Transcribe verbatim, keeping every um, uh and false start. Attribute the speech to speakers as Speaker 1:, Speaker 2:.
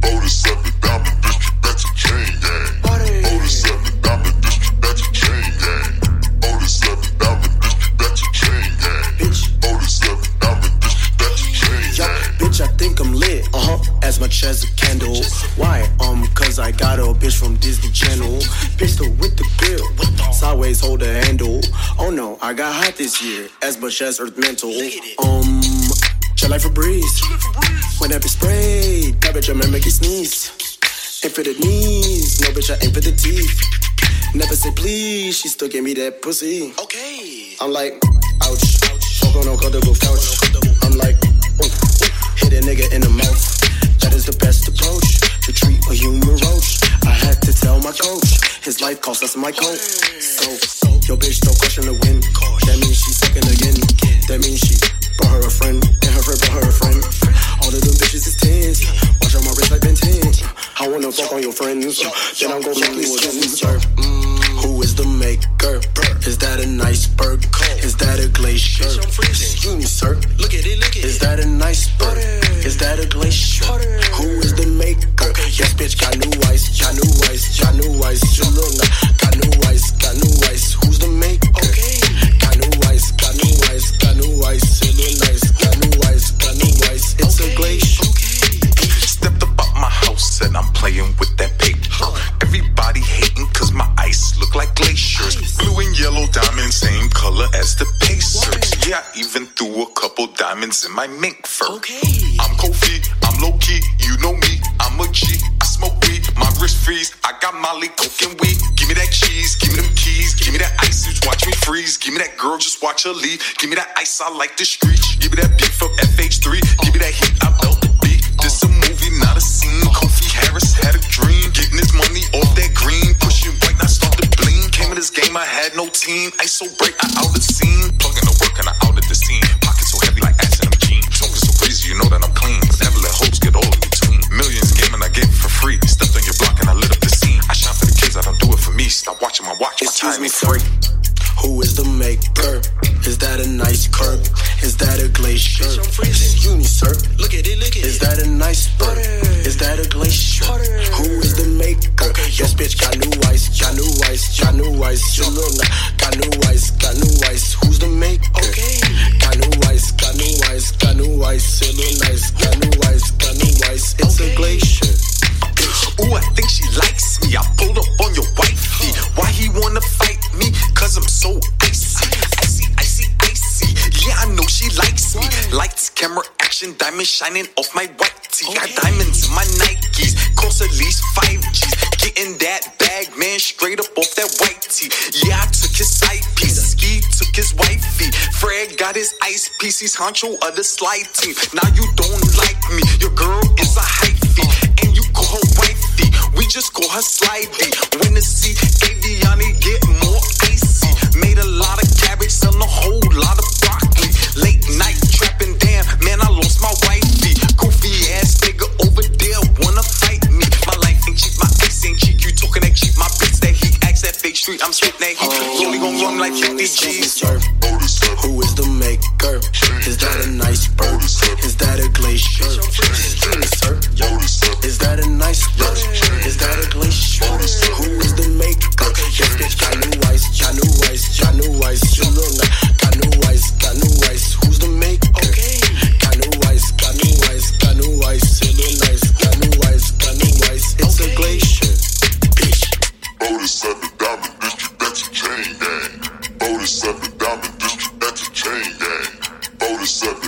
Speaker 1: forty-seven Diamond District, that's a chain gang. forty-seven Diamond District, that's a chain gang. forty-seven Diamond District, that's a chain gang.
Speaker 2: Bitch.
Speaker 1: forty-seven Diamond District, that's a chain
Speaker 2: Yo,
Speaker 1: gang.
Speaker 2: bitch, I think I'm lit, uh-huh, as much as a candle. Why? Um, cause I got a bitch from Disney Channel. Pistol with the grill, sideways hold the handle. Oh no, I got hot this year, as much as Earth Mental. Um, chill like Febreze, when that bitch sprayed, that bitch I make you sneeze. Aim for the knees, no bitch I aim for the teeth. Never say please, she still give me that pussy.
Speaker 3: Okay.
Speaker 2: I'm like, ouch, fuck on uncomfortable couch. I'm like, ooh, hit a nigga in the mouth. That is the best approach to treat a human roach. I had to tell my coach, his life cost us my coat. So, your bitch don't question the win. That means she's second again. That means she brought her a friend, and her friend brought her a friend. All of them bitches is tens. Watch on my wrist like Ben ten. I wanna fuck on your friends, then I'm gonna fuck you again. Who is the maker? Is that a nice bird? Is that a glacier? Excuse me, sir.
Speaker 3: Look at it, look at it.
Speaker 2: Is that a nice bird? Is that a glacier? Who is the maker? Yes, bitch, got new ice, got new ice, got new ice. Cholula, got new ice, got new ice. Who's the maker?
Speaker 3: Okay.
Speaker 2: Got new ice, got new ice, got new ice. Cholula, nice, got new ice, got new ice. It's a glacier.
Speaker 4: Stepped up out my house and I'm playing with that paper. Everybody hating cause my ice look like glaciers. Blue and yellow diamonds, same color as the Pacers. Yeah, I even threw a couple diamonds in my mink fur.
Speaker 3: Okay.
Speaker 4: I'm Kofi, I'm low key, you know me, I'm a G. I smoke weed, my wrist freeze. I got Molly, coke and weed. Give me that cheese, give me them keys, give me that ice, just watch me freeze. Give me that girl, just watch her leave. Give me that ice, I like the street. Give me that beat from F H three. Give me that heat, I felt the beat. This a movie, not a scene. Kofi Harris had a dream, getting his money off that green. Pushing right, now start to bling. Came in this game, I had no team. Ice so bright, I out the scene. Plugging the work and I out at the scene. Pockets so heavy like ass in them jeans. Smoking so crazy, you know that I'm clean. Never let hopes get all in between. Millions game and I gave it for free. Stepped on your block and I lit up the scene. I shine for the kids, I don't do it for me. Stop watching my watch, my
Speaker 2: Excuse
Speaker 4: time
Speaker 2: me,
Speaker 4: ain't
Speaker 2: sir.
Speaker 4: free.
Speaker 2: Who is the maker? Is that a nice curb? Is that a glacier? Excuse me, sir.
Speaker 3: Look at it, look at it.
Speaker 2: Is that a nice bird? Is that a glacier? Who is the maker? Yes, bitch, got new ice, got new ice, got new ice. Cholula, got new ice, got new ice. Who's the maker?
Speaker 3: Okay.
Speaker 2: Got new ice, got new ice, got new ice. Cholula, nice, got new ice, got new ice. It's a glacier.
Speaker 4: Ooh, I think she likes me. I pulled up on your wifey. Why he wanna fight me? Cause I'm so icy. Icy, icy, icy. Yeah, I know she likes me. Lights, camera, action, diamonds shining off my white tee. Got diamonds in my Nikes. Cost at least five G's. Getting that bag, man, straight up off that white tee. Yeah, I took his side piece. Ski took his wifey. Fred got his ice piece. He's honcho of the slide team. Now you don't like me. Your girl is a hyphy. And you call her wifey. We just call her Slidey. When the C, Aviani get more icy. Made a lot of cabbage, selling a whole lot of broccoli. Late night trapping, damn, man, I lost my wifey. Goofy ass nigga over there wanna fight me. My life ain't cheap, my ice ain't cheap. You talking that cheap, my bitch that heat. Axe that fake street, I'm spitting that heat. Only gon' run like fifty G's.
Speaker 2: Who is the maker? Is that a nice bird? Is that a glacier? Excuse me, sir. Is that a nice bird? Is that a glacier? Who is the maker? Yes, bitch, got new ice, got new ice, got new ice. Cholula, got new ice, got new ice. Who's the maker?
Speaker 3: Okay.
Speaker 2: Got new ice, got new ice, got new ice. Cholula, nice, got new ice, got new ice. It's a glacier. Bitch.
Speaker 1: forty-seven Diamond District, that's a chain gang. forty-seven Diamond District, that's a chain gang. forty-seven